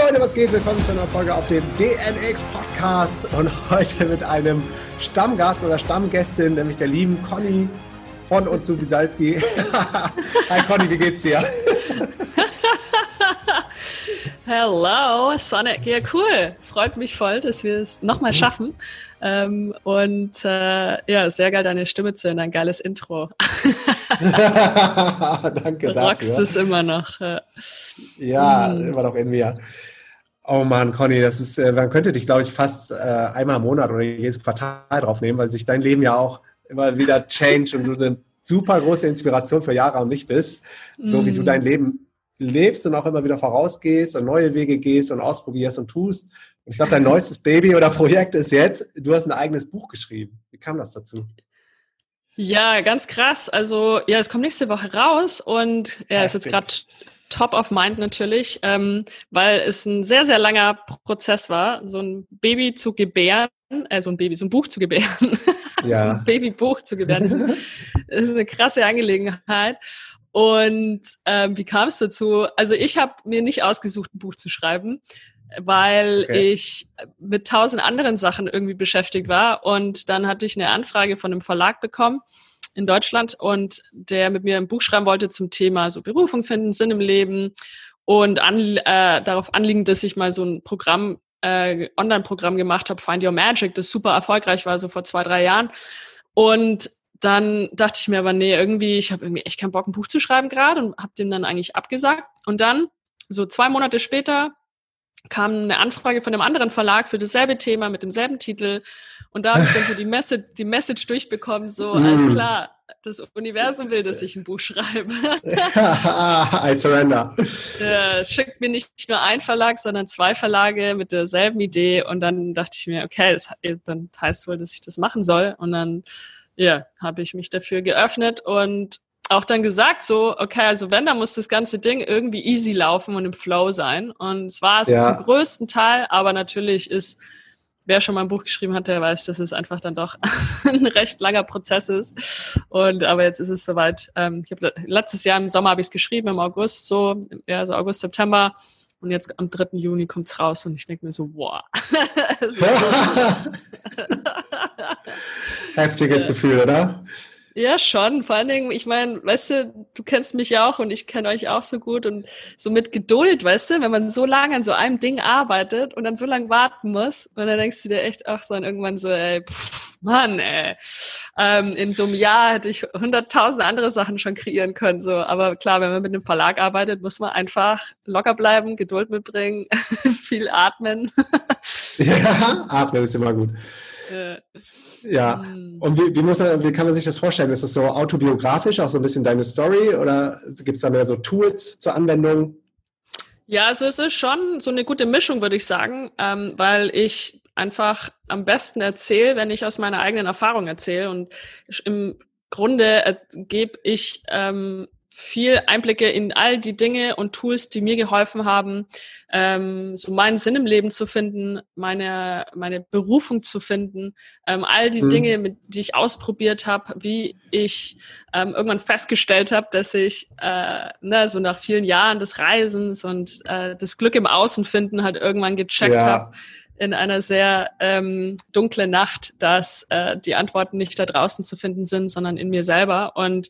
Leute, was geht? Willkommen zu einer Folge auf dem DNX Podcast und heute mit einem Stammgast oder Stammgästin, nämlich der lieben Conny von und zu Bisalski. Hi Conny, wie geht's dir? Hello, Sonic. Ja, cool. Freut mich voll, dass wir es nochmal schaffen. Ja, sehr geil, deine Stimme zu hören. Ein geiles Intro. Danke dafür. Rockst es immer noch. Ja, immer noch in mir. Oh Mann, Conny, das ist, man könnte dich, glaube ich, fast einmal im Monat oder jedes Quartal draufnehmen, weil sich dein Leben ja auch immer wieder change und du eine super große Inspiration für Yara und mich bist, so wie du dein Leben lebst und auch immer wieder vorausgehst und neue Wege gehst und ausprobierst und tust. Und ich glaube, dein neuestes Baby oder Projekt ist jetzt, du hast ein eigenes Buch geschrieben. Wie kam das dazu? Ja, ganz krass. Also, ja, es kommt nächste Woche raus und ja, ist jetzt gerade top of mind natürlich, weil es ein sehr, sehr langer Prozess war, so ein Baby zu gebären, so ein Buch zu gebären, ja. So ein Babybuch zu gebären, ist eine krasse Angelegenheit. Und wie kam es dazu? Also ich habe mir nicht ausgesucht, ein Buch zu schreiben, weil ich mit 1000 anderen Sachen irgendwie beschäftigt war. Und dann hatte ich eine Anfrage von einem Verlag bekommen in Deutschland und der mit mir ein Buch schreiben wollte zum Thema so Berufung finden, Sinn im Leben und darauf anliegend, dass ich mal so ein Programm, Online-Programm gemacht habe, Find Your Magic, das super erfolgreich war, so vor 2-3 Jahren. Und dann dachte ich mir aber, nee, ich habe irgendwie echt keinen Bock, ein Buch zu schreiben gerade und habe dem dann eigentlich abgesagt. Und dann, so 2 Monate später, kam eine Anfrage von einem anderen Verlag für dasselbe Thema mit demselben Titel. Und da habe ich dann so die Message durchbekommen, so, alles klar, das Universum will, dass ich ein Buch schreibe. I surrender. Es schickt mir nicht nur ein Verlag, sondern 2 Verlage mit derselben Idee. Und dann dachte ich mir, okay, dann heißt wohl, dass ich das machen soll. Und dann habe ich mich dafür geöffnet und auch dann gesagt so, okay, also wenn, dann muss das ganze Ding irgendwie easy laufen und im Flow sein. Und es war es zum größten Teil, aber natürlich wer schon mal ein Buch geschrieben hat, der weiß, dass es einfach dann doch ein recht langer Prozess ist. Aber jetzt ist es soweit. Letztes Jahr im Sommer habe ich es geschrieben, im August so August, September. Und jetzt am 3. Juni kommt es raus und ich denke mir so, wow. Heftiges Gefühl, oder? Ja, schon. Vor allen Dingen, ich meine, weißt du kennst mich ja auch und ich kenne euch auch so gut und so mit Geduld, weißt du, wenn man so lange an so einem Ding arbeitet und dann so lange warten muss und dann denkst du dir echt auch so dann irgendwann so, Mann, in so einem Jahr hätte ich 100.000 andere Sachen schon kreieren können, so. Aber klar, wenn man mit einem Verlag arbeitet, muss man einfach locker bleiben, Geduld mitbringen, viel atmen. Ja, atmen ist immer gut. Ja, und wie kann man sich das vorstellen? Ist das so autobiografisch, auch so ein bisschen deine Story oder gibt es da mehr so Tools zur Anwendung? Ja, also es ist schon so eine gute Mischung, würde ich sagen, weil ich einfach am besten erzähle, wenn ich aus meiner eigenen Erfahrung erzähle und im Grunde gebe ich viel Einblicke in all die Dinge und Tools, die mir geholfen haben, so meinen Sinn im Leben zu finden, meine Berufung zu finden, all die Dinge, die ich ausprobiert habe, wie ich irgendwann festgestellt habe, dass ich so nach vielen Jahren des Reisens und das Glück im Außen finden halt irgendwann gecheckt habe, in einer sehr dunklen Nacht, dass die Antworten nicht da draußen zu finden sind, sondern in mir selber. Und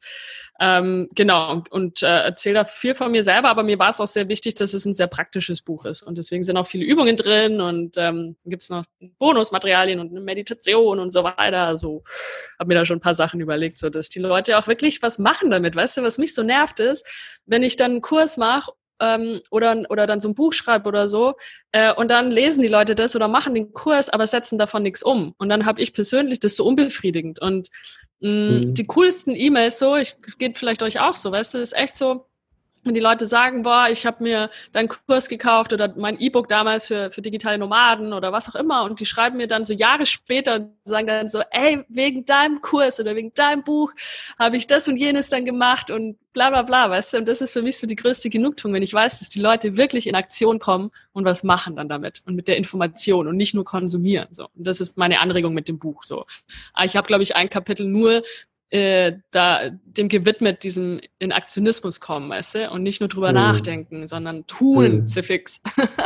erzähle da viel von mir selber, aber mir war es auch sehr wichtig, dass es ein sehr praktisches Buch ist. Und deswegen sind auch viele Übungen drin und gibt es noch Bonusmaterialien und eine Meditation und so weiter. Also habe mir da schon ein paar Sachen überlegt, so dass die Leute auch wirklich was machen damit. Weißt du, was mich so nervt ist, wenn ich dann einen Kurs mache oder dann so ein Buch schreibe oder so und dann lesen die Leute das oder machen den Kurs, aber setzen davon nichts um. Und dann habe ich persönlich das so unbefriedigend. Und die coolsten E-Mails geht vielleicht euch auch so, weißt du, ist echt so, wenn die Leute sagen, boah, ich habe mir deinen Kurs gekauft oder mein E-Book damals für digitale Nomaden oder was auch immer und die schreiben mir dann so Jahre später und sagen dann so, ey, wegen deinem Kurs oder wegen deinem Buch habe ich das und jenes dann gemacht und bla bla bla, weißt du, und das ist für mich so die größte Genugtuung, wenn ich weiß, dass die Leute wirklich in Aktion kommen und was machen dann damit und mit der Information und nicht nur konsumieren, so. Und das ist meine Anregung mit dem Buch, so. Ich habe, glaube ich, ein Kapitel nur dem gewidmet, diesem in Aktionismus kommen, weißt du? Und nicht nur drüber nachdenken, sondern tun, fix.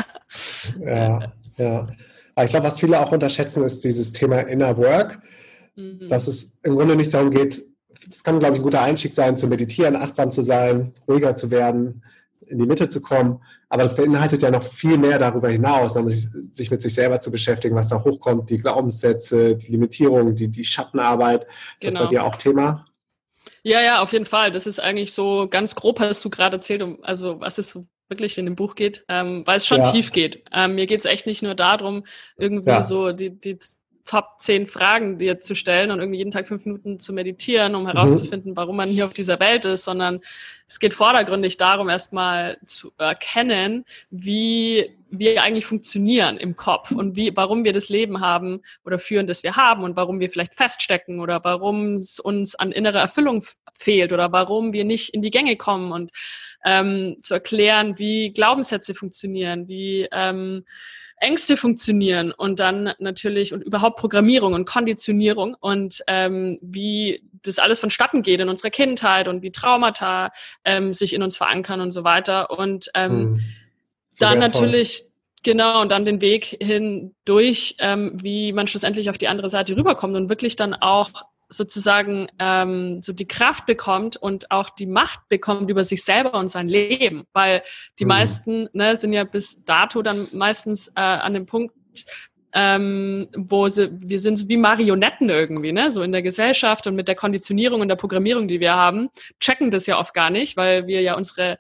Ja. Aber ich glaube, was viele auch unterschätzen, ist dieses Thema Inner Work, dass es im Grunde nicht darum geht, das kann, glaube ich, ein guter Einstieg sein, zu meditieren, achtsam zu sein, ruhiger zu werden, in die Mitte zu kommen. Aber das beinhaltet ja noch viel mehr darüber hinaus, nämlich sich mit sich selber zu beschäftigen, was da hochkommt, die Glaubenssätze, die Limitierungen, die Schattenarbeit. Ist das bei dir auch Thema? Ja, auf jeden Fall. Das ist eigentlich so ganz grob, hast du gerade erzählt, also was es so wirklich in dem Buch geht, weil es schon tief geht. Mir geht es echt nicht nur darum, irgendwie so die Top 10 Fragen dir zu stellen und irgendwie jeden Tag 5 Minuten zu meditieren, um herauszufinden, warum man hier auf dieser Welt ist, sondern es geht vordergründig darum, erstmal zu erkennen, wie wir eigentlich funktionieren im Kopf und warum wir das Leben haben oder führen, das wir haben und warum wir vielleicht feststecken oder warum es uns an innerer Erfüllung fehlt oder warum wir nicht in die Gänge kommen und zu erklären, wie Glaubenssätze funktionieren, wie Ängste funktionieren und dann natürlich und überhaupt Programmierung und Konditionierung und wie das alles vonstatten geht in unserer Kindheit und wie Traumata sich in uns verankern und so weiter. Und dann natürlich, genau, und dann den Weg hindurch, wie man schlussendlich auf die andere Seite rüberkommt und wirklich dann auch sozusagen so die Kraft bekommt und auch die Macht bekommt über sich selber und sein Leben. Weil die meisten sind ja bis dato dann meistens an dem Punkt, wir sind so wie Marionetten irgendwie, ne, so in der Gesellschaft und mit der Konditionierung und der Programmierung, die wir haben, checken das ja oft gar nicht, weil wir ja unsere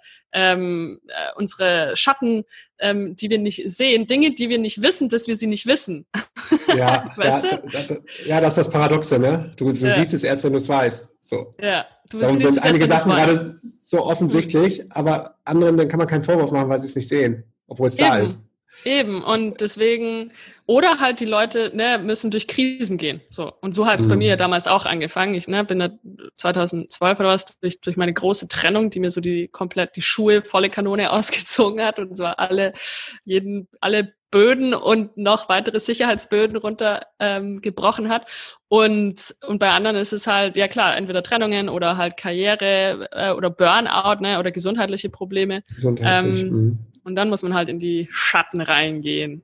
Schatten, die wir nicht sehen, Dinge, die wir nicht wissen, dass wir sie nicht wissen. Ja, weißt du? Das ist das Paradoxe, ne? Du siehst es erst, wenn du es weißt. So. Ja, Darum sind einige Sachen gerade so offensichtlich, aber anderen, dann kann man keinen Vorwurf machen, weil sie es nicht sehen, obwohl es da ist. Eben, und deswegen, oder halt die Leute müssen durch Krisen gehen. So. Und so hat es bei mir damals auch angefangen. Ich bin da 2012 oder was durch meine große Trennung, die mir so die Schuhe volle Kanone ausgezogen hat und so alle Böden und noch weitere Sicherheitsböden runter gebrochen hat. Und bei anderen ist es halt, ja klar, entweder Trennungen oder halt Karriere oder Burnout, oder gesundheitliche Probleme. Und dann muss man halt in die Schatten reingehen.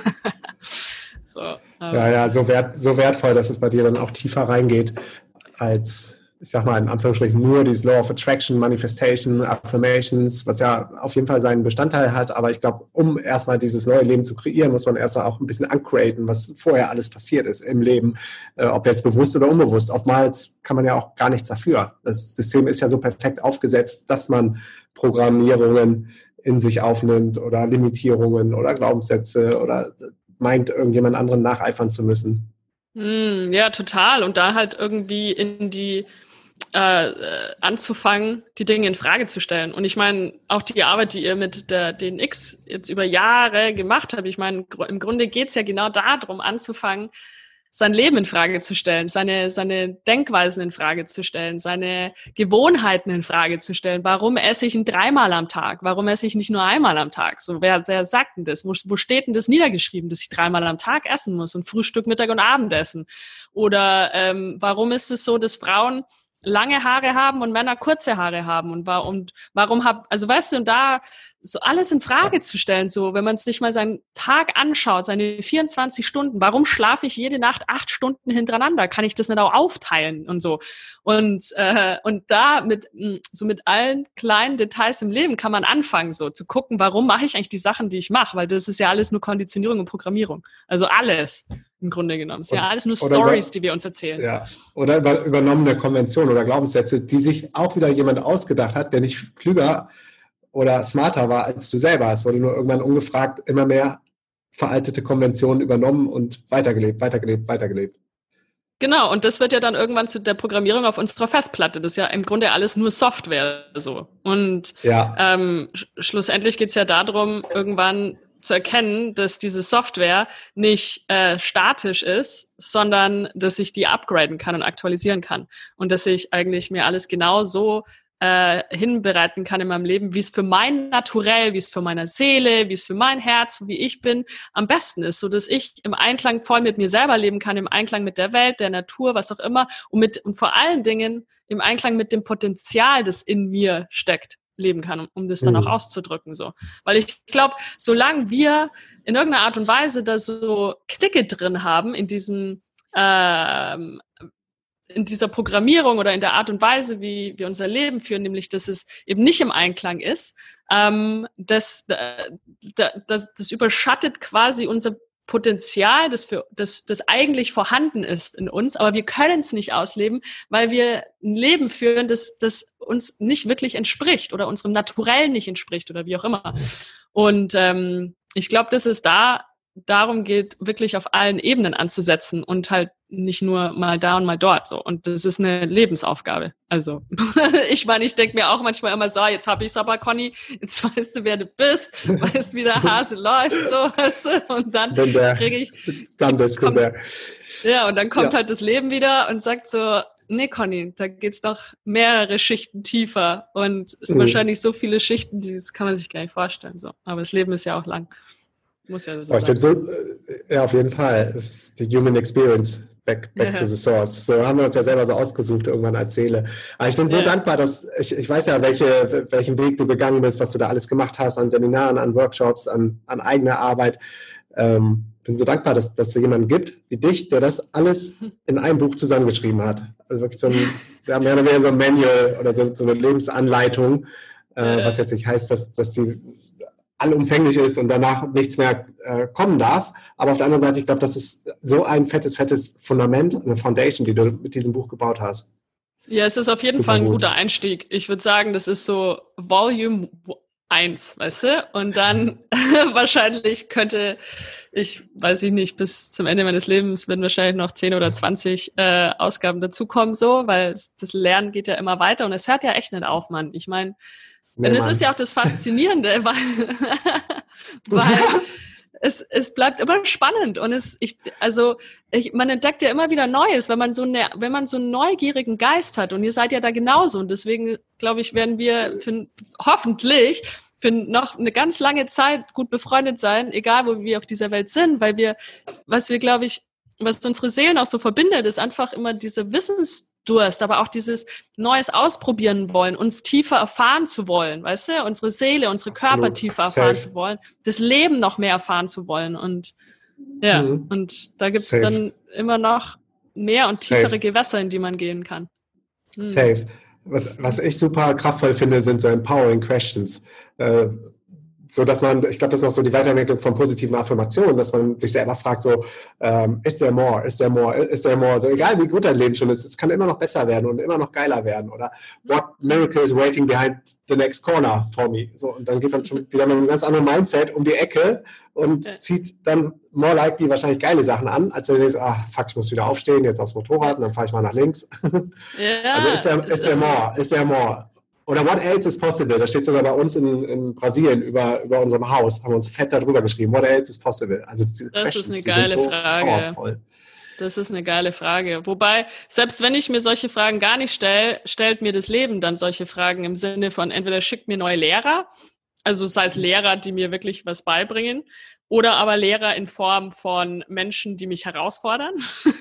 So wertvoll, dass es bei dir dann auch tiefer reingeht als, ich sag mal in Anführungsstrichen, nur dieses Law of Attraction, Manifestation, Affirmations, was ja auf jeden Fall seinen Bestandteil hat. Aber ich glaube, um erstmal dieses neue Leben zu kreieren, muss man erst auch ein bisschen uncreaten, was vorher alles passiert ist im Leben, ob jetzt bewusst oder unbewusst. Oftmals kann man ja auch gar nichts dafür. Das System ist ja so perfekt aufgesetzt, dass man Programmierungen in sich aufnimmt oder Limitierungen oder Glaubenssätze oder meint, irgendjemand anderen nacheifern zu müssen. Ja, total. Und da halt irgendwie in die anzufangen, die Dinge in Frage zu stellen. Und ich meine, auch die Arbeit, die ihr mit der DNX jetzt über Jahre gemacht habt, ich meine, im Grunde geht's ja genau darum, anzufangen, sein Leben in Frage zu stellen, seine Denkweisen in Frage zu stellen, seine Gewohnheiten in Frage zu stellen. Warum esse ich 3-mal am Tag? Warum esse ich nicht nur einmal am Tag? So, wer sagt denn das? Wo steht denn das niedergeschrieben, dass ich 3-mal am Tag essen muss und Frühstück, Mittag und Abendessen? Oder warum ist es so, dass Frauen lange Haare haben und Männer kurze Haare haben und warum also weißt du, und da so alles in Frage zu stellen, so wenn man sich mal seinen Tag anschaut, seine 24 Stunden, warum schlafe ich jede Nacht 8 Stunden hintereinander? Kann ich das nicht auch aufteilen und so? Und da mit allen kleinen Details im Leben kann man anfangen, so zu gucken, warum mache ich eigentlich die Sachen, die ich mache, weil das ist ja alles nur Konditionierung und Programmierung. Also alles. Im Grunde genommen. Es sind ja alles nur Stories, die wir uns erzählen. Ja, oder übernommene Konventionen oder Glaubenssätze, die sich auch wieder jemand ausgedacht hat, der nicht klüger oder smarter war als du selber. Es wurde nur irgendwann ungefragt immer mehr veraltete Konventionen übernommen und weitergelebt. Genau, und das wird ja dann irgendwann zu der Programmierung auf unserer Festplatte. Das ist ja im Grunde alles nur Software. So. Und schlussendlich geht es ja darum, irgendwann zu erkennen, dass diese Software nicht statisch ist, sondern dass ich die upgraden kann und aktualisieren kann. Und dass ich eigentlich mir alles genau so hinbereiten kann in meinem Leben, wie es für mein Naturell, wie es für meine Seele, wie es für mein Herz, wie ich bin, am besten ist, so dass ich im Einklang voll mit mir selber leben kann, im Einklang mit der Welt, der Natur, was auch immer und vor allen Dingen im Einklang mit dem Potenzial, das in mir steckt, leben kann, um das dann auch auszudrücken, so. Weil ich glaube, solange wir in irgendeiner Art und Weise da so Knicke drin haben in diesen in dieser Programmierung oder in der Art und Weise, wie wir unser Leben führen, nämlich, dass es eben nicht im Einklang ist, das überschattet quasi unser Potenzial, das eigentlich vorhanden ist in uns, aber wir können es nicht ausleben, weil wir ein Leben führen, das uns nicht wirklich entspricht oder unserem Naturell nicht entspricht oder wie auch immer. Und ich glaube, dass es darum geht, wirklich auf allen Ebenen anzusetzen und halt nicht nur mal da und mal dort so. Und das ist eine Lebensaufgabe. Also ich meine, ich denke mir auch manchmal immer so, jetzt habe ich es aber, Conny, jetzt weißt du, wer du bist, weißt, wie der Hase läuft, so, weißt du, und dann kriege ich... Ja, und dann kommt halt das Leben wieder und sagt so, nee, Conny, da geht's noch mehrere Schichten tiefer und es sind wahrscheinlich so viele Schichten, das kann man sich gar nicht vorstellen. So. Aber das Leben ist ja auch lang. Muss ja so sein. Ja, auf jeden Fall. Es ist die Human Experience. Back to the source. So haben wir uns ja selber so ausgesucht irgendwann als Seele. Aber ich bin so dankbar, dass ich weiß ja, welchen Weg du gegangen bist, was du da alles gemacht hast, an Seminaren, an Workshops, an eigener Arbeit. Bin so dankbar, dass es jemanden gibt wie dich, der das alles in einem Buch zusammengeschrieben hat. Also wirklich wir haben ja mehr so ein Manual oder so eine Lebensanleitung, was jetzt nicht heißt, dass die allumfänglich ist und danach nichts mehr kommen darf. Aber auf der anderen Seite, ich glaube, das ist so ein fettes Fundament, eine Foundation, die du mit diesem Buch gebaut hast. Ja, es ist auf jeden Fall ein guter Einstieg. Ich würde sagen, das ist so Volume 1, weißt du? Und dann wahrscheinlich weiß ich nicht, bis zum Ende meines Lebens werden wahrscheinlich noch 10 oder 20 Ausgaben dazukommen, so, weil das Lernen geht ja immer weiter und es hört ja echt nicht auf, Mann. Ich meine, und es ist ja auch das Faszinierende, weil es bleibt immer spannend und man entdeckt ja immer wieder Neues, wenn man so einen neugierigen Geist hat und ihr seid ja da genauso und deswegen, glaube ich, werden wir hoffentlich für noch eine ganz lange Zeit gut befreundet sein, egal wo wir auf dieser Welt sind, weil was unsere Seelen auch so verbindet, ist einfach immer dieser Wissensdurst, aber auch dieses Neues ausprobieren wollen, uns tiefer erfahren zu wollen, weißt du? Unsere Seele, unsere Körper tiefer erfahren zu wollen, das Leben noch mehr erfahren zu wollen und ja, und da gibt's dann immer noch mehr und tiefere Gewässer, in die man gehen kann. Safe. Was ich super kraftvoll finde, sind so empowering questions. So dass ich glaube, das ist noch so die Weiterentwicklung von positiven Affirmationen, dass man sich selber fragt, so, is there more, is there more, is there more? So egal wie gut dein Leben schon ist, es kann immer noch besser werden und immer noch geiler werden. Oder what miracle is waiting behind the next corner for me? So, und dann geht man schon wieder mit einem ganz anderen Mindset um die Ecke und zieht dann more likely wahrscheinlich geile Sachen an, als wenn du denkst, fuck, ich muss wieder aufstehen, jetzt aufs Motorrad und dann fahre ich mal nach links. Ja, also is there more? Oder what else is possible? Das steht sogar bei uns in Brasilien über unserem Haus. Haben wir uns fett darüber geschrieben. What else is possible? Also das ist eine geile Frage. Powerful. Das ist eine geile Frage. Wobei, selbst wenn ich mir solche Fragen gar nicht stelle, stellt mir das Leben dann solche Fragen im Sinne von entweder schickt mir neue Lehrer, also sei es Lehrer, die mir wirklich was beibringen, oder aber Lehrer in Form von Menschen, die mich herausfordern.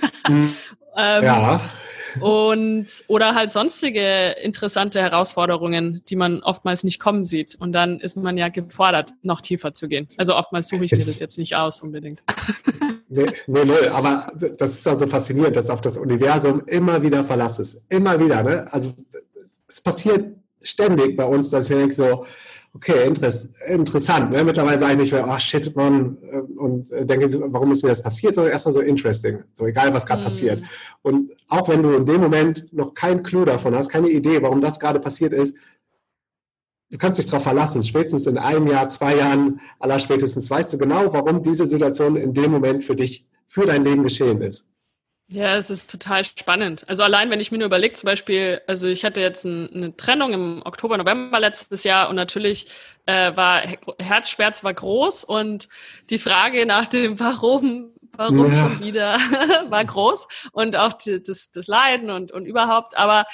Ja. Oder halt sonstige interessante Herausforderungen, die man oftmals nicht kommen sieht. Und dann ist man ja gefordert, noch tiefer zu gehen. Also oftmals suche ich mir das jetzt nicht aus unbedingt. Nee, aber das ist also faszinierend, dass auf das Universum immer wieder Verlass ist. Immer wieder, ne? Also es passiert ständig bei uns, dass ich mir denke so, okay, interessant. Ne? Mittlerweile sage ich nicht mehr, shit, Mann, und denke, warum ist mir das passiert, sondern erstmal so interesting, so egal, was gerade passiert. Und auch wenn du in dem Moment noch keinen Clou davon hast, keine Idee, warum das gerade passiert ist, du kannst dich darauf verlassen. Spätestens in einem Jahr, 2 Jahren, allerspätestens weißt du genau, warum diese Situation in dem Moment für dich, für dein Leben geschehen ist. Ja, es ist total spannend. Also allein, wenn ich mir nur überlege, zum Beispiel, also ich hatte jetzt eine Trennung im Oktober, November letztes Jahr und natürlich war Herzschmerz war groß und die Frage nach dem Warum schon wieder war groß und auch das Leiden und überhaupt. Aber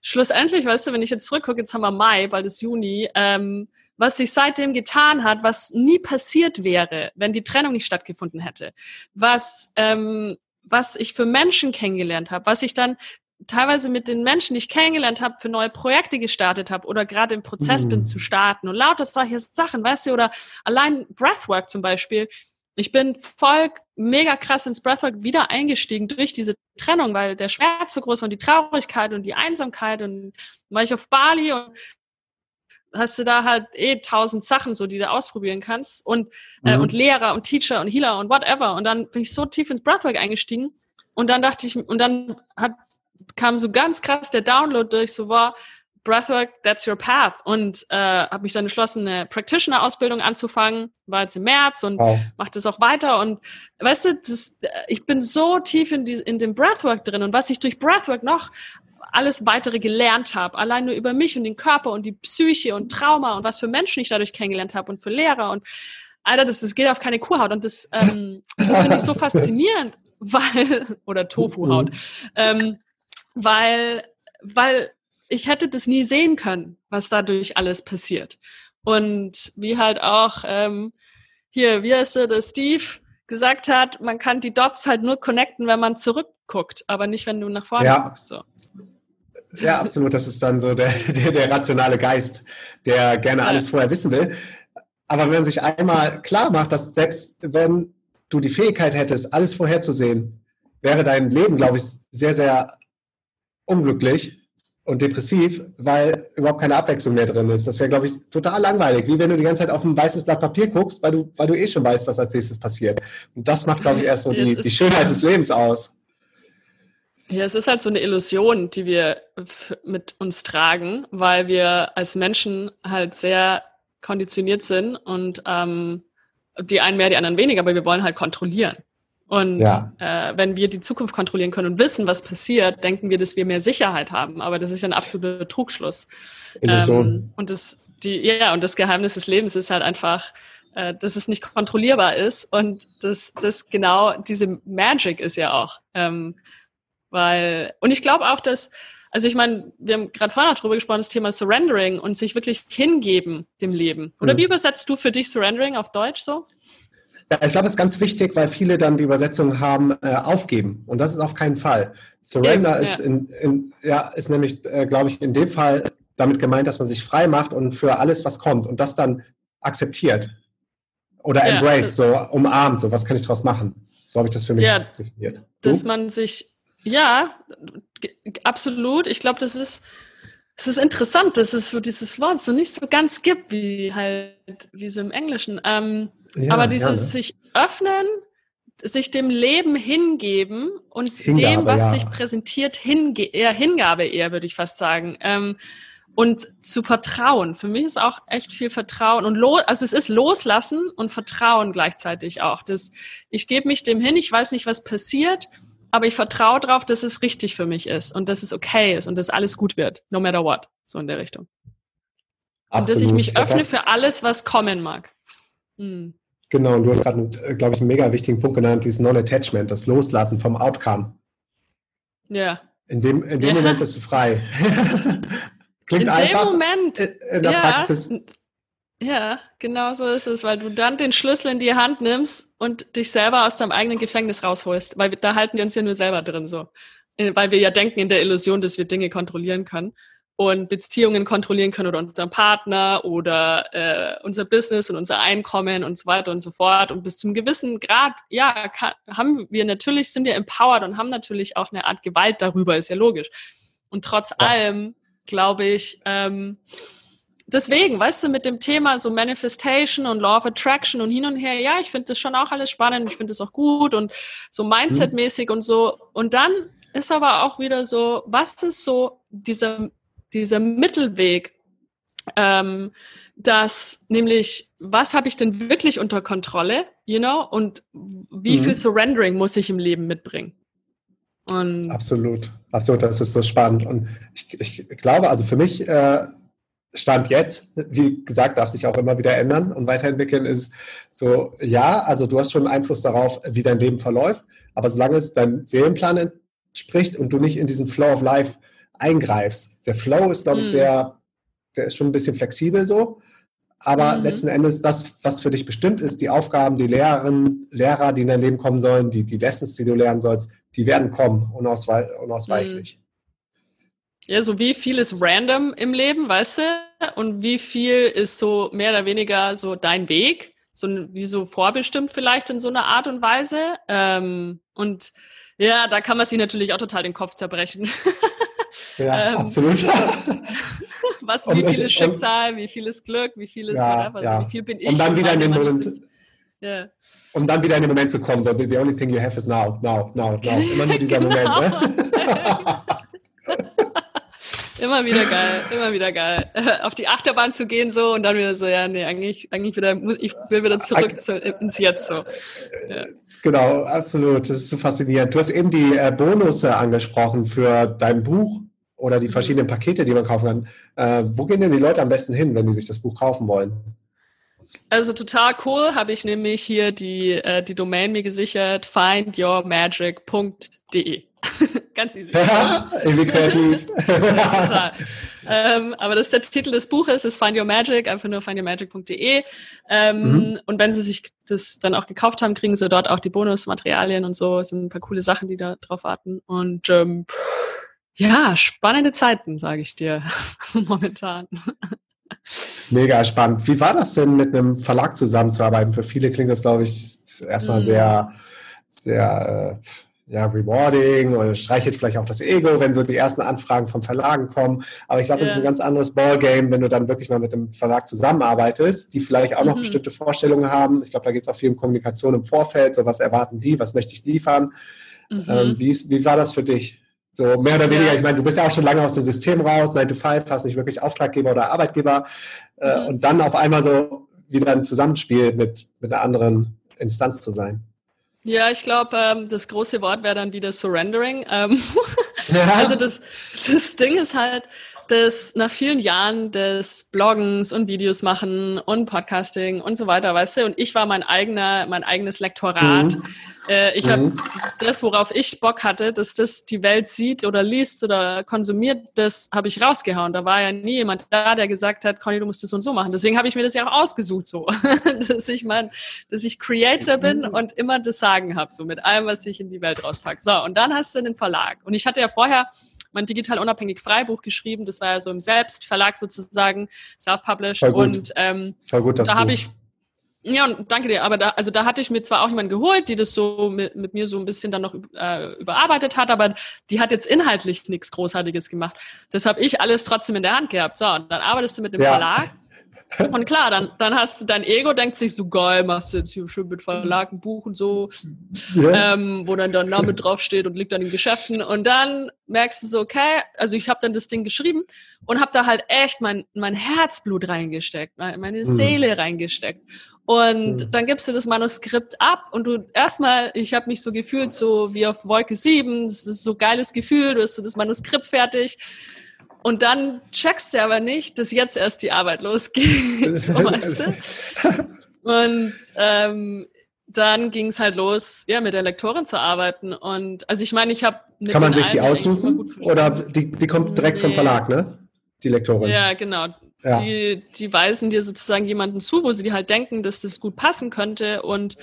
schlussendlich, weißt du, wenn ich jetzt zurückgucke, jetzt haben wir Mai, bald ist Juni, was sich seitdem getan hat, was nie passiert wäre, wenn die Trennung nicht stattgefunden hätte, was ich für Menschen kennengelernt habe, was ich dann teilweise mit den Menschen, die ich kennengelernt habe, für neue Projekte gestartet habe oder gerade im Prozess bin zu starten und lauter solche Sachen, weißt du, oder allein Breathwork zum Beispiel. Ich bin voll mega krass ins Breathwork wieder eingestiegen durch diese Trennung, weil der Schmerz so groß war und die Traurigkeit und die Einsamkeit und war ich auf Bali und hast du da halt 1000 Sachen, so die du ausprobieren kannst und Lehrer und Teacher und Healer und whatever. Und dann bin ich so tief ins Breathwork eingestiegen und dann dachte ich, und dann kam so ganz krass der Download durch, so war Breathwork, that's your path. Und habe mich dann entschlossen, eine Practitioner-Ausbildung anzufangen, war jetzt im März und mache das auch weiter. Und weißt du, ich bin so tief in dem Breathwork drin und was ich durch Breathwork noch alles weitere gelernt habe, allein nur über mich und den Körper und die Psyche und Trauma und was für Menschen ich dadurch kennengelernt habe und für Lehrer und Alter, das geht auf keine Kuhhaut und das finde ich so faszinierend, oder Tofuhaut, weil ich hätte das nie sehen können, was dadurch alles passiert. Und wie halt auch wie heißt der Steve gesagt hat, man kann die Dots halt nur connecten, wenn man zurückguckt, aber nicht, wenn du nach vorne guckst. So. Ja, absolut. Das ist dann so der rationale Geist, der gerne alles vorher wissen will. Aber wenn man sich einmal klar macht, dass selbst wenn du die Fähigkeit hättest, alles vorherzusehen, wäre dein Leben, glaube ich, sehr, sehr unglücklich und depressiv, weil überhaupt keine Abwechslung mehr drin ist. Das wäre, glaube ich, total langweilig, wie wenn du die ganze Zeit auf ein weißes Blatt Papier guckst, weil du eh schon weißt, was als nächstes passiert. Und das macht, glaube ich, erst so die Schönheit des Lebens aus. Ja, es ist halt so eine Illusion, die wir mit uns tragen, weil wir als Menschen halt sehr konditioniert sind und die einen mehr, die anderen weniger, aber wir wollen halt kontrollieren. Und wenn wir die Zukunft kontrollieren können und wissen, was passiert, denken wir, dass wir mehr Sicherheit haben. Aber das ist ja ein absoluter Trugschluss. Und das Geheimnis des Lebens ist halt einfach, dass es nicht kontrollierbar ist und das genau diese Magic ist ja auch. Und ich glaube auch, dass, also ich meine, wir haben gerade vorhin auch drüber gesprochen, das Thema Surrendering und sich wirklich hingeben dem Leben. Oder wie übersetzt du für dich Surrendering auf Deutsch so? Ja, ich glaube, es ist ganz wichtig, weil viele dann die Übersetzung haben, aufgeben. Und das ist auf keinen Fall. Surrender ist nämlich, glaube ich, in dem Fall damit gemeint, dass man sich frei macht und für alles, was kommt und das dann akzeptiert. Oder embrace, so umarmt, so was kann ich daraus machen. So habe ich das für mich definiert. Dass man sich, absolut. Ich glaube, es ist interessant, dass es so dieses Wort so nicht so ganz gibt, wie so im Englischen. Aber dieses sich öffnen, sich dem Leben hingeben und Hingabe, dem, was sich präsentiert, Hingabe eher, würde ich fast sagen. Und zu vertrauen. Für mich ist auch echt viel Vertrauen und also es ist Loslassen und Vertrauen gleichzeitig auch. Ich gebe mich dem hin, ich weiß nicht, was passiert, aber ich vertraue darauf, dass es richtig für mich ist und dass es okay ist und dass alles gut wird, no matter what, so in der Richtung. Absolut. Und dass ich mich öffne für alles, was kommen mag. Genau, und du hast gerade, glaube ich, einen mega wichtigen Punkt genannt, dieses Non-Attachment, das Loslassen vom Outcome. Ja. In dem Moment bist du frei. Klingt einfach. In dem Moment. In der Praxis. Ja, genau so ist es, weil du dann den Schlüssel in die Hand nimmst und dich selber aus deinem eigenen Gefängnis rausholst, weil da halten wir uns ja nur selber drin so. Weil wir ja denken in der Illusion, dass wir Dinge kontrollieren können und Beziehungen kontrollieren können oder unseren Partner oder unser Business und unser Einkommen und so weiter und so fort. Und bis zu einem gewissen Grad, sind wir empowered und haben natürlich auch eine Art Gewalt darüber, ist ja logisch. Und trotz allem, glaube ich, deswegen, weißt du, mit dem Thema so Manifestation und Law of Attraction und hin und her, ich finde das schon auch alles spannend, ich finde das auch gut und so Mindset-mäßig und so. Und dann ist aber auch wieder so, was ist so dieser Mittelweg, dass nämlich, was habe ich denn wirklich unter Kontrolle, und wie viel Surrendering muss ich im Leben mitbringen? Und Absolut, das ist so spannend. Und ich glaube, also für mich Stand jetzt, wie gesagt, darf sich auch immer wieder ändern und weiterentwickeln, ist so, also du hast schon Einfluss darauf, wie dein Leben verläuft, aber solange es deinem Seelenplan entspricht und du nicht in diesen Flow of Life eingreifst. Der Flow ist, glaube ich, der ist schon ein bisschen flexibel so. Aber letzten Endes, das, was für dich bestimmt ist, die Aufgaben, die Lehrer, die in dein Leben kommen sollen, die Lessons, die du lernen sollst, die werden kommen, unausweichlich. Ja, so wie viel ist random im Leben, weißt du? Und wie viel ist so mehr oder weniger so dein Weg, so wie so vorbestimmt vielleicht in so einer Art und Weise. Und ja, da kann man sich natürlich auch total den Kopf zerbrechen. Ja, absolut. Wie viel ist Schicksal, wie viel ist Glück, wie viel ist whatever, also wie viel bin ich. Und dann wieder in den Moment, um dann wieder in den Moment zu kommen, so the only thing you have is now. Immer nur dieser Moment. Ne? Immer wieder geil. Auf die Achterbahn zu gehen so und dann wieder so, ja, nee, eigentlich wieder, ich will wieder zurück ins Jetzt so. Ja. Genau, absolut. Das ist so faszinierend. Du hast eben die Bonusse angesprochen für dein Buch oder die verschiedenen Pakete, die man kaufen kann. Wo gehen denn die Leute am besten hin, wenn die sich das Buch kaufen wollen? Also total cool, habe ich nämlich hier die Domain mir gesichert, findyourmagic.de. Ganz easy. Irgendwie kreativ. Total. Aber das ist der Titel des Buches, ist Find Your Magic, einfach nur findyourmagic.de. Und wenn Sie sich das dann auch gekauft haben, kriegen Sie dort auch die Bonusmaterialien und so. Es sind ein paar coole Sachen, die da drauf warten. Und ja, spannende Zeiten, sage ich dir, momentan. Mega spannend. Wie war das denn, mit einem Verlag zusammenzuarbeiten? Für viele klingt das, glaube ich, erstmal sehr, sehr rewarding oder streichelt vielleicht auch das Ego, wenn so die ersten Anfragen von Verlagen kommen. Aber ich glaube, das ist ein ganz anderes Ballgame, wenn du dann wirklich mal mit einem Verlag zusammenarbeitest, die vielleicht auch noch bestimmte Vorstellungen haben. Ich glaube, da geht es auch viel um Kommunikation im Vorfeld. So, was erwarten die? Was möchte ich liefern? Wie war das für dich? So mehr oder weniger, ich meine, du bist ja auch schon lange aus dem System raus, 9 to 5, hast nicht wirklich Auftraggeber oder Arbeitgeber und dann auf einmal so wieder ein Zusammenspiel mit einer anderen Instanz zu sein. Ja, ich glaube, das große Wort wäre dann wieder Surrendering. Also das Ding ist halt, dass nach vielen Jahren des Bloggens und Videos machen und Podcasting und so weiter, weißt du, und ich war mein eigenes Lektorat. Ich habe das, worauf ich Bock hatte, dass das die Welt sieht oder liest oder konsumiert, das habe ich rausgehauen. Da war ja nie jemand da, der gesagt hat, Conny, du musst das so und so machen. Deswegen habe ich mir das ja auch ausgesucht so, dass ich Creator bin und immer das Sagen habe, so mit allem, was ich in die Welt rauspacke. So, und dann hast du den Verlag. Und ich hatte ja vorher mein digital unabhängig Freibuch geschrieben. Das war ja so im Selbstverlag sozusagen, self-published. Und voll gut, da habe ich, ja, und danke dir, aber da hatte ich mir zwar auch jemanden geholt, die das so mit mir so ein bisschen dann noch überarbeitet hat, aber die hat jetzt inhaltlich nichts Großartiges gemacht. Das habe ich alles trotzdem in der Hand gehabt. So, und dann arbeitest du mit dem Verlag. Und klar, dann hast du dein Ego, denkt sich so, geil, machst du jetzt hier schön mit Verlag ein Buch und so, wo dann dein Name draufsteht und liegt dann in Geschäften. Und dann merkst du so, okay, also ich habe dann das Ding geschrieben und habe da halt echt mein Herzblut reingesteckt, meine Seele reingesteckt. Und dann gibst du das Manuskript ab und ich habe mich so gefühlt, so wie auf Wolke 7, das ist so ein geiles Gefühl, du hast so das Manuskript fertig. Und dann checkst du aber nicht, dass jetzt erst die Arbeit losgeht, so, weißt du? Und dann ging es halt los, ja, mit der Lektorin zu arbeiten. Und also ich meine, ich habe Kann man sich die aussuchen? Oder die kommt direkt vom Verlag, ne? Die Lektorin. Ja, genau. Ja. Die weisen dir sozusagen jemanden zu, wo sie dir halt denken, dass das gut passen könnte. Und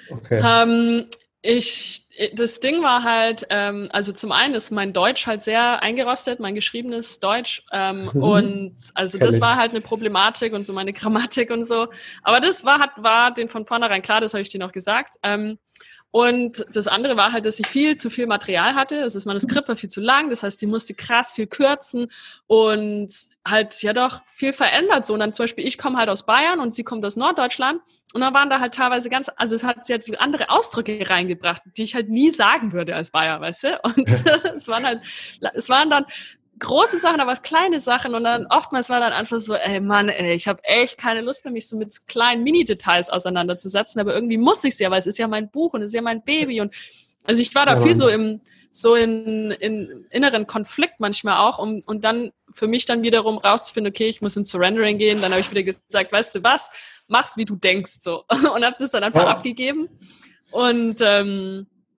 das Ding war halt, also zum einen ist mein Deutsch halt sehr eingerostet, mein geschriebenes Deutsch, und also das war halt eine Problematik und so meine Grammatik und so, aber das war denen von vornherein klar, das habe ich denen auch gesagt, und das andere war halt, dass ich viel zu viel Material hatte, das Manuskript war viel zu lang, das heißt, die musste krass viel kürzen und halt ja doch viel verändert so, und dann zum Beispiel, ich komme halt aus Bayern und sie kommt aus Norddeutschland. Und dann waren da halt teilweise also es hat sie halt andere Ausdrücke reingebracht, die ich halt nie sagen würde als Bayer, weißt du? Und es waren dann große Sachen, aber auch kleine Sachen. Und dann oftmals war dann einfach so, ich habe echt keine Lust mehr, mich so mit kleinen Mini-Details auseinanderzusetzen. Aber irgendwie muss ich es ja, weil es ist ja mein Buch und es ist ja mein Baby. Und also ich war da viel so in inneren Konflikt manchmal auch, und dann für mich dann wiederum rauszufinden, okay, ich muss ins Surrendering gehen. Dann habe ich wieder gesagt, weißt du was, mach's wie du denkst, so. Und habe das dann einfach abgegeben. Und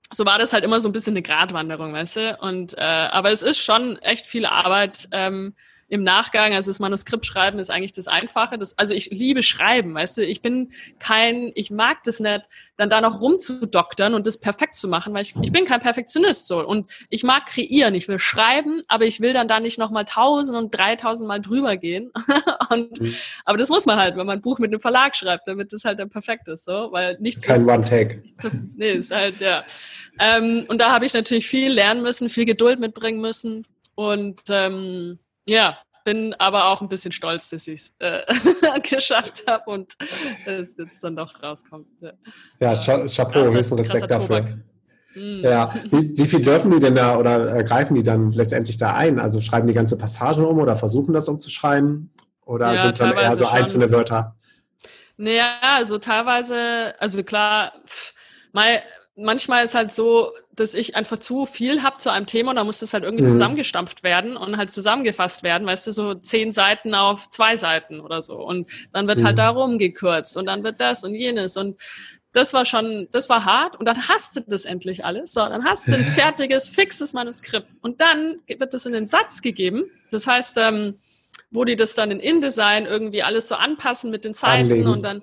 so war das halt immer so ein bisschen eine Gratwanderung, weißt du? Und aber es ist schon echt viel Arbeit im Nachgang. Also das Manuskript schreiben ist eigentlich das Einfache. Also ich liebe Schreiben, weißt du? Ich mag das nicht, dann da noch rumzudoktern und das perfekt zu machen, weil ich bin kein Perfektionist so. Und ich mag kreieren, ich will schreiben, aber ich will dann da nicht nochmal 1000 und 3000 Mal drüber gehen. Aber das muss man halt, wenn man ein Buch mit einem Verlag schreibt, damit das halt dann perfekt ist, so, weil nichts kein One-Take. Nee, ist halt, ja. Und da habe ich natürlich viel lernen müssen, viel Geduld mitbringen müssen und ja, bin aber auch ein bisschen stolz, dass ich es geschafft habe und es jetzt dann doch rauskommt. Ja, Chapeau, höchsten Respekt dafür. Ja, wie viel dürfen die denn da oder greifen die dann letztendlich da ein? Also schreiben die ganze Passagen um oder versuchen das umzuschreiben? Oder ja, sind es dann eher so einzelne schon Wörter? Naja, also teilweise, also klar, manchmal ist halt so, dass ich einfach zu viel habe zu einem Thema und da muss das halt irgendwie zusammengestampft werden und halt zusammengefasst werden, weißt du, so 10 Seiten auf 2 Seiten oder so. Und dann wird halt da rumgekürzt und dann wird das und jenes und das war hart und dann hast du das endlich alles. So, dann hast du ein fertiges, fixes Manuskript und dann wird das in den Satz gegeben. Das heißt, wo die das dann in InDesign irgendwie alles so anpassen mit den Seiten anlegen. Und dann,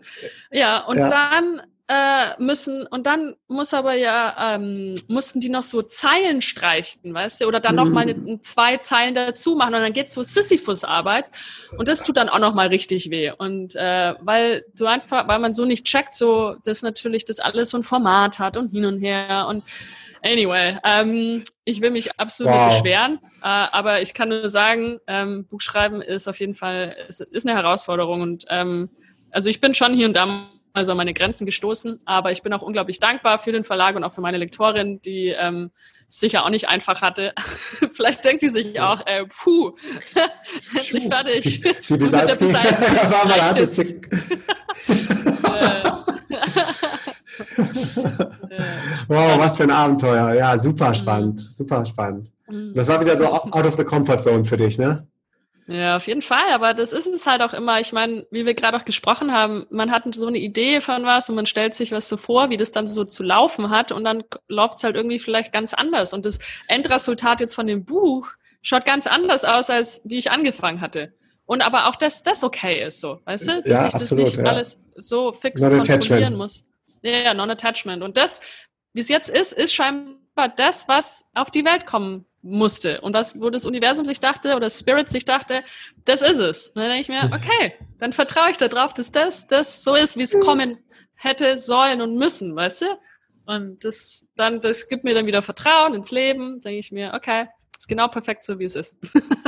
mussten die noch so Zeilen streichen, weißt du, oder dann noch mal 2 Zeilen dazu machen und dann geht's so Sisyphus-Arbeit und das tut dann auch noch mal richtig weh und weil man so nicht checkt, so, dass natürlich das alles so ein Format hat und hin und her und anyway, ich will mich absolut nicht beschweren, aber ich kann nur sagen, Buchschreiben ist auf jeden Fall, ist eine Herausforderung und also ich bin schon hier und da an meine Grenzen gestoßen, aber ich bin auch unglaublich dankbar für den Verlag und auch für meine Lektorin, die es sicher auch nicht einfach hatte. Vielleicht denkt die sich auch, endlich fertig. Die Besalzki war mal hartes. Wow, was für ein Abenteuer. Ja, super spannend, super spannend. Das war wieder so out of the comfort zone für dich, ne? Ja, auf jeden Fall, aber das ist es halt auch immer, ich meine, wie wir gerade auch gesprochen haben, man hat so eine Idee von was und man stellt sich was so vor, wie das dann so zu laufen hat und dann läuft es halt irgendwie vielleicht ganz anders und das Endresultat jetzt von dem Buch schaut ganz anders aus, als wie ich angefangen hatte. Und aber auch, dass das okay ist, so, weißt du? Dass ich absolut, das nicht alles so fix kontrollieren muss. Ja, Non-Attachment. Und das, wie es jetzt ist scheinbar das, was auf die Welt kommen musste. Und wo das Universum sich dachte, oder Spirit sich dachte, das ist es. Und dann denke ich mir, okay, dann vertraue ich darauf, dass das so ist, wie es kommen hätte, sollen und müssen, weißt du? Und das gibt mir dann wieder Vertrauen ins Leben. Denke ich mir, okay, ist genau perfekt so, wie es ist.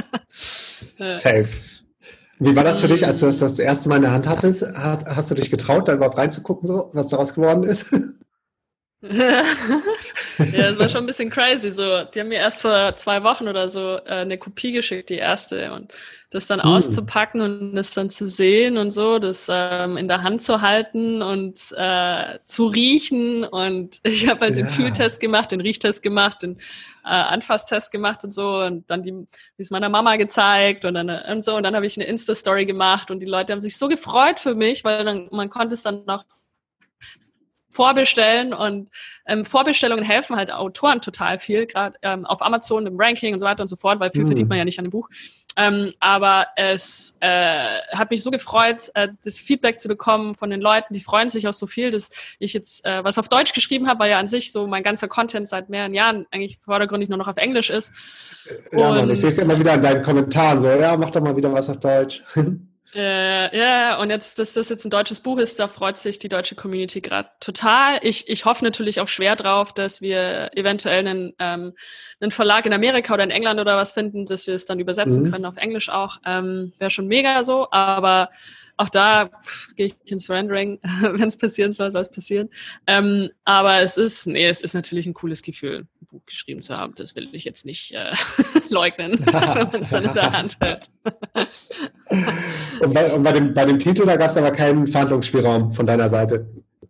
Safe. Wie war das für dich, als du das erste Mal in der Hand hattest? Hast du dich getraut, da überhaupt reinzugucken, so, was daraus geworden ist? Ja, es war schon ein bisschen crazy. So, die haben mir erst vor 2 Wochen oder so eine Kopie geschickt, die erste, und das dann auszupacken und das dann zu sehen und so, das in der Hand zu halten und zu riechen. Und ich habe halt den Fühltest gemacht, den Riechtest gemacht, den Anfasstest gemacht und so, und dann die es meiner Mama gezeigt und dann und dann habe ich eine Insta-Story gemacht und die Leute haben sich so gefreut für mich, weil man konnte es dann noch vorbestellen, und Vorbestellungen helfen halt Autoren total viel, gerade auf Amazon im Ranking und so weiter und so fort, weil viel verdient man ja nicht an dem Buch. Aber es hat mich so gefreut, das Feedback zu bekommen von den Leuten. Die freuen sich auch so viel, dass ich jetzt was auf Deutsch geschrieben habe, weil ja an sich so mein ganzer Content seit mehreren Jahren eigentlich vordergründig nur noch auf Englisch ist. Ja, Mann, ich sehe es immer wieder in deinen Kommentaren so, ja, mach doch mal wieder was auf Deutsch. Ja, und jetzt, dass das jetzt ein deutsches Buch ist, da freut sich die deutsche Community gerade total. Ich hoffe natürlich auch schwer drauf, dass wir eventuell einen Verlag in Amerika oder in England oder was finden, dass wir es dann übersetzen können auf Englisch auch. Wäre schon mega so, aber auch da gehe ich ins Rendering. Wenn es passieren soll, soll es passieren. Aber es ist natürlich ein cooles Gefühl, ein Buch geschrieben zu haben. Das will ich jetzt nicht leugnen, wenn man es dann in der Hand hält. Und bei dem Titel, da gab es aber keinen Verhandlungsspielraum von deiner Seite.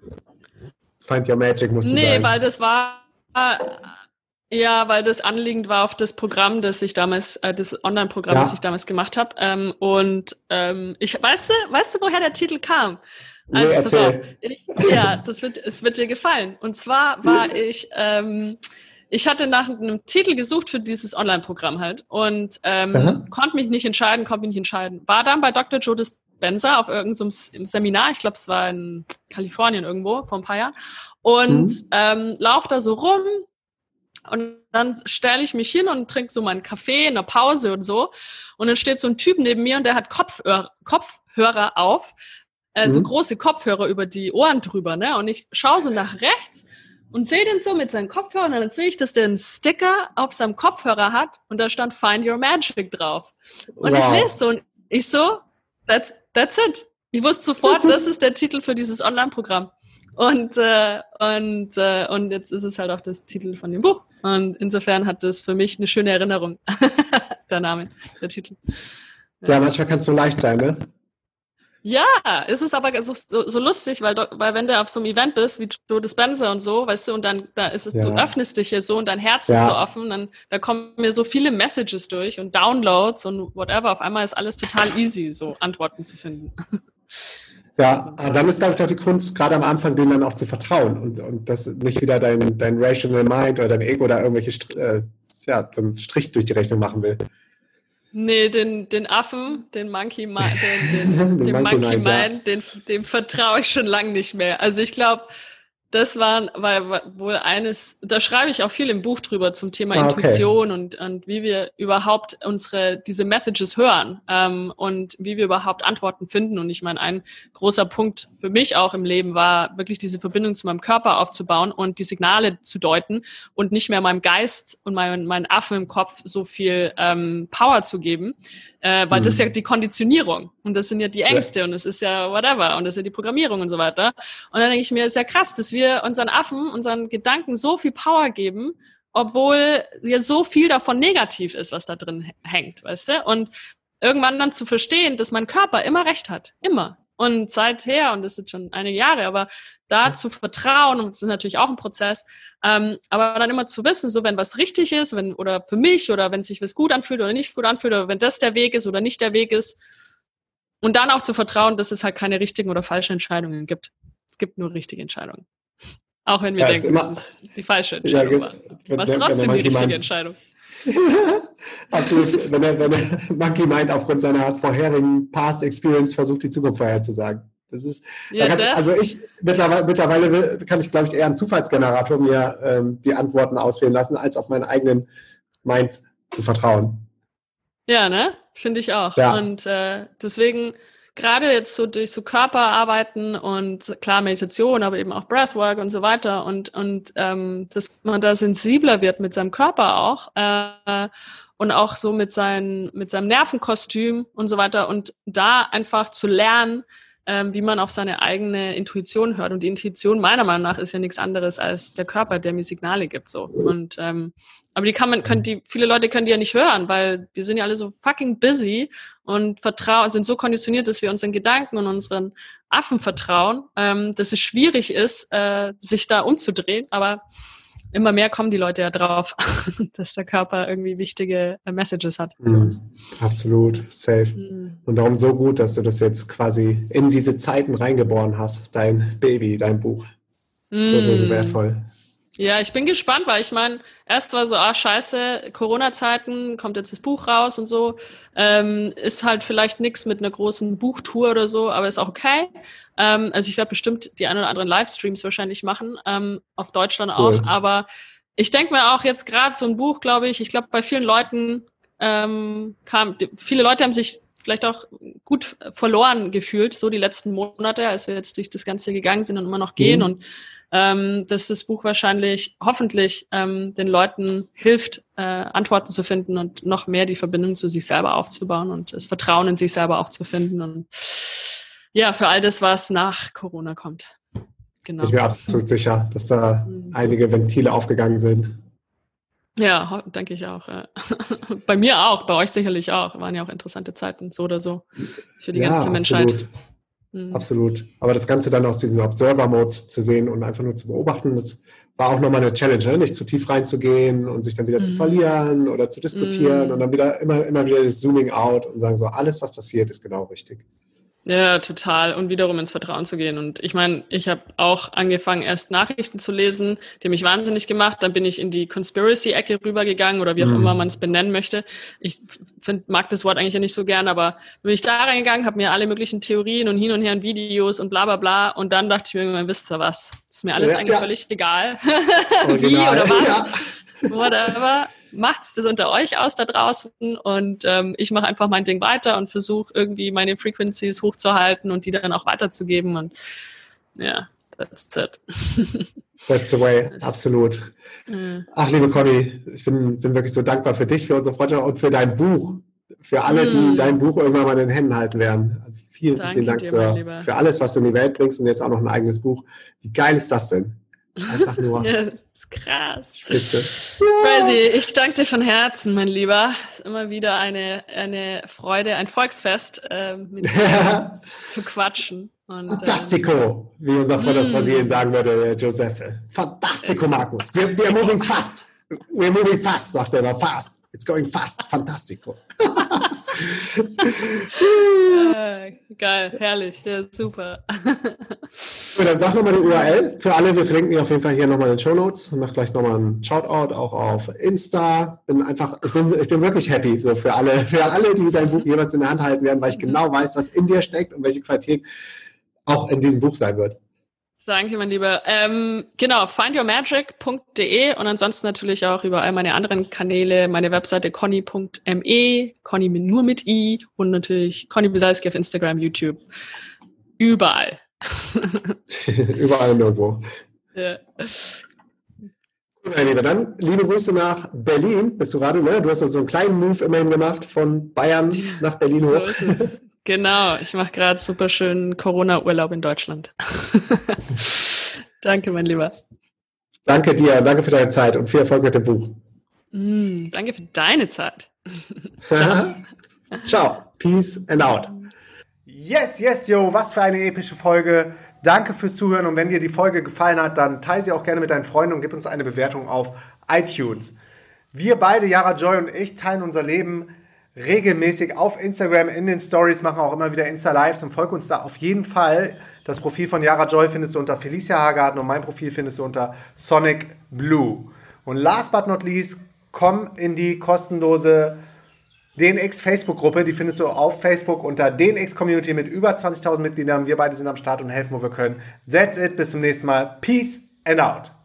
Find Your Magic, musst du sagen. Nee, weil das war... weil das anliegend war auf das Programm, das ich damals, das Online-Programm, das ich damals gemacht habe. Weißt du, woher der Titel kam? Also pass auf, es wird dir gefallen. Und zwar war ich hatte nach einem Titel gesucht für dieses Online-Programm halt und konnte mich nicht entscheiden. War dann bei Dr. Joe Dispenza auf irgendeinem Seminar, ich glaube, es war in Kalifornien irgendwo vor ein paar Jahren, und laufe da so rum und dann stelle ich mich hin und trinke so meinen Kaffee in der Pause und so und dann steht so ein Typ neben mir und der hat Kopfhörer auf, so große Kopfhörer über die Ohren drüber, ne? Und ich schaue so nach rechts und sehe den so mit seinen Kopfhörern und dann sehe ich, dass der einen Sticker auf seinem Kopfhörer hat und da stand Find Your Magic drauf. Und ich lese so und ich so, that's it. Ich wusste sofort, das ist der Titel für dieses Online-Programm. Und jetzt ist es halt auch das Titel von dem Buch. Und insofern hat das für mich eine schöne Erinnerung. Der Name, der Titel. Ja, manchmal kann es so leicht sein, ne? Ja, es ist aber so lustig, weil wenn du auf so einem Event bist, wie Joe Dispenza und so, weißt du, und dann da ist es, du öffnest dich hier so und dein Herz ist so offen, dann da kommen mir so viele Messages durch und Downloads und whatever. Auf einmal ist alles total easy, so Antworten zu finden. Ja, aber dann ist, glaube ich, doch die Kunst, gerade am Anfang, denen dann auch zu vertrauen und dass nicht wieder dein Rational Mind oder dein Ego da irgendwelche so einen Strich durch die Rechnung machen will. Nee, den Affen, den Monkey Mind, dem vertraue ich schon lange nicht mehr. Also ich glaube, das war wohl eines, da schreibe ich auch viel im Buch drüber zum Thema Intuition und wie wir überhaupt diese Messages hören und wie wir überhaupt Antworten finden. Und ich meine, ein großer Punkt für mich auch im Leben war, wirklich diese Verbindung zu meinem Körper aufzubauen und die Signale zu deuten und nicht mehr meinem Geist und meinen Affen im Kopf so viel Power zu geben. Weil das ist ja die Konditionierung und das sind ja die Ängste und das ist ja whatever und das ist ja die Programmierung und so weiter. Und dann denke ich mir, ist ja krass, dass wir unseren Affen, unseren Gedanken so viel Power geben, obwohl ja so viel davon negativ ist, was da drin hängt, weißt du? Und irgendwann dann zu verstehen, dass mein Körper immer recht hat, immer. Und seither, und das sind schon einige Jahre, aber da zu vertrauen, und das ist natürlich auch ein Prozess, aber dann immer zu wissen, so wenn was richtig ist, oder für mich, oder wenn sich was gut anfühlt oder nicht gut anfühlt, oder wenn das der Weg ist oder nicht der Weg ist. Und dann auch zu vertrauen, dass es halt keine richtigen oder falschen Entscheidungen gibt. Es gibt nur richtige Entscheidungen. Auch wenn wir denken, dass es die falsche Entscheidung war. Was trotzdem die richtige Entscheidung. Absolut. Wenn der Monkey Mind aufgrund seiner vorherigen Past Experience versucht, die Zukunft vorherzusagen. Das ist, mittlerweile kann ich, glaube ich, eher einen Zufallsgenerator mir die Antworten auswählen lassen, als auf meinen eigenen Mind zu vertrauen. Ja, ne? Finde ich auch. Ja. Und deswegen gerade jetzt so durch so Körperarbeiten und klar Meditation, aber eben auch Breathwork und so weiter und dass man da sensibler wird mit seinem Körper auch und auch so mit seinem Nervenkostüm und so weiter und da einfach zu lernen, wie man auf seine eigene Intuition hört. Und die Intuition meiner Meinung nach ist ja nichts anderes als der Körper, der mir Signale gibt. So. Und aber viele Leute können die ja nicht hören, weil wir sind ja alle so fucking busy und sind so konditioniert, dass wir unseren Gedanken und unseren Affen vertrauen, dass es schwierig ist, sich da umzudrehen. Aber immer mehr kommen die Leute ja drauf, dass der Körper irgendwie wichtige Messages hat für uns. Absolut, safe. Und darum so gut, dass du das jetzt quasi in diese Zeiten reingeboren hast, dein Baby, dein Buch. So wertvoll. Ja, ich bin gespannt, weil ich meine, erst war so, scheiße, Corona-Zeiten, kommt jetzt das Buch raus und so, ist halt vielleicht nichts mit einer großen Buchtour oder so, aber ist auch okay. Also ich werde bestimmt die ein oder anderen Livestreams wahrscheinlich machen, auf Deutschland auch, aber ich denke mir auch jetzt gerade so ein Buch, glaube ich bei vielen Leuten viele Leute haben sich vielleicht auch gut verloren gefühlt, so die letzten Monate, als wir jetzt durch das Ganze gegangen sind und immer noch gehen und dass das Buch hoffentlich den Leuten hilft, Antworten zu finden und noch mehr die Verbindung zu sich selber aufzubauen und das Vertrauen in sich selber auch zu finden und ja, für all das, was nach Corona kommt. Genau. Ich bin absolut sicher, dass da einige Ventile aufgegangen sind. Ja, denke ich auch. Bei mir auch, bei euch sicherlich auch. Waren ja auch interessante Zeiten, so oder so, für die ganze Menschheit. Absolut. Aber das Ganze dann aus diesem Observer-Mode zu sehen und einfach nur zu beobachten, das war auch nochmal eine Challenge, ne? Nicht zu tief reinzugehen und sich dann wieder zu verlieren oder zu diskutieren und dann wieder immer wieder das Zooming out und sagen so, alles, was passiert, ist genau richtig. Ja, total. Und wiederum ins Vertrauen zu gehen. Und ich meine, ich habe auch angefangen, erst Nachrichten zu lesen, die haben mich wahnsinnig gemacht. Dann bin ich in die Conspiracy-Ecke rübergegangen oder wie auch immer man es benennen möchte. Ich mag das Wort eigentlich ja nicht so gern, aber bin ich da reingegangen, habe mir alle möglichen Theorien und hin und her und Videos und bla bla bla. Und dann dachte ich mir irgendwann, wisst ihr was? Ist mir alles eigentlich völlig egal. Wie oder was? Whatever. Macht's das unter euch aus da draußen und ich mache einfach mein Ding weiter und versuche irgendwie meine Frequencies hochzuhalten und die dann auch weiterzugeben und ja, that's it. That's the way, absolut. Ach, liebe Conny, ich bin wirklich so dankbar für dich, für unsere Freundschaft und für dein Buch, für alle, die dein Buch irgendwann mal in den Händen halten werden. Also vielen Dank für alles, was du in die Welt bringst und jetzt auch noch ein eigenes Buch. Wie geil ist das denn? Einfach nur. Ja, das ist krass. Spitze. Crazy. Ich danke dir von Herzen, mein Lieber. Es ist immer wieder eine Freude, ein Volksfest, mit dir zu quatschen. Und, Fantastico, wie unser Freund aus Brasilien sagen würde, Joseph. Fantastico, Markus. We're moving fast. We're moving fast, sagt er immer. Fast. It's going fast. Fantastico. Geil, herrlich, ja, super. Und dann sag nochmal die URL für alle. Wir verlinken die auf jeden Fall hier nochmal in den Shownotes. Ich mache gleich nochmal einen Shoutout auch auf Insta. Ich bin wirklich happy so für alle, die dein Buch jeweils in der Hand halten werden, weil ich genau weiß, was in dir steckt und welche Qualität auch in diesem Buch sein wird. Danke, mein Lieber. Genau, findyourmagic.de und ansonsten natürlich auch über all meine anderen Kanäle, meine Webseite conny.me, Conny nur mit I und natürlich Conny Bisalski auf Instagram, YouTube. Überall. Überall und irgendwo. Ja. Gut, mein Lieber, dann liebe Grüße nach Berlin. Bist du gerade, ne? Du hast so einen kleinen Move immerhin gemacht von Bayern nach Berlin hoch. So ist es. Genau, ich mache gerade super schön Corona-Urlaub in Deutschland. Danke, mein Lieber. Danke dir, danke für deine Zeit und viel Erfolg mit dem Buch. Danke für deine Zeit. Ciao. Ciao. Peace and out. Yes, yo, was für eine epische Folge. Danke fürs Zuhören und wenn dir die Folge gefallen hat, dann teile sie auch gerne mit deinen Freunden und gib uns eine Bewertung auf iTunes. Wir beide, Yara Joy und ich, teilen unser Leben regelmäßig auf Instagram in den Stories, machen auch immer wieder Insta-Lives und folg uns da auf jeden Fall. Das Profil von Yara Joy findest du unter Felicia Hagarten und mein Profil findest du unter Sonic Blue. Und last but not least, komm in die kostenlose DNX Facebook-Gruppe, die findest du auf Facebook unter DNX Community mit über 20.000 Mitgliedern. Wir beide sind am Start und helfen, wo wir können. That's it, bis zum nächsten Mal. Peace and out.